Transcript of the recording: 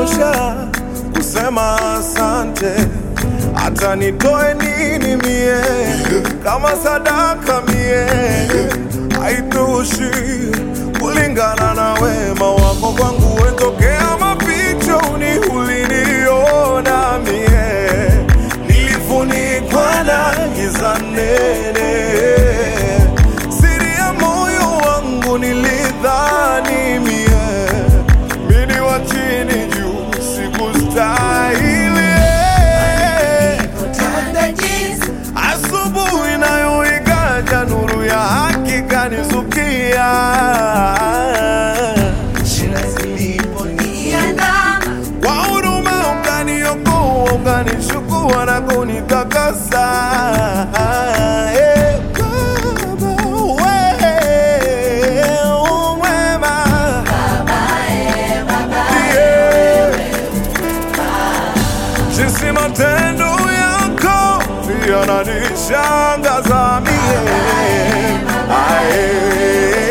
inatosha kusema asante. Hata nitoe nini mie kama sadaka mie haitoshi kulingana na wema wako kwangu. Wetokea mafichoni uliniona mie, nilifunikwa na giza nene. Siri ya moyo wangu nilidhani mimi wa chini juu sikustahili. Asubuhi inayoigaja nuru ya haki kanizukia. Shida ziliponiandama, Kwa huruma ukaniokoa, ukanichukua na kunitakasa. Jinsi matendo yako yananishangaza mie.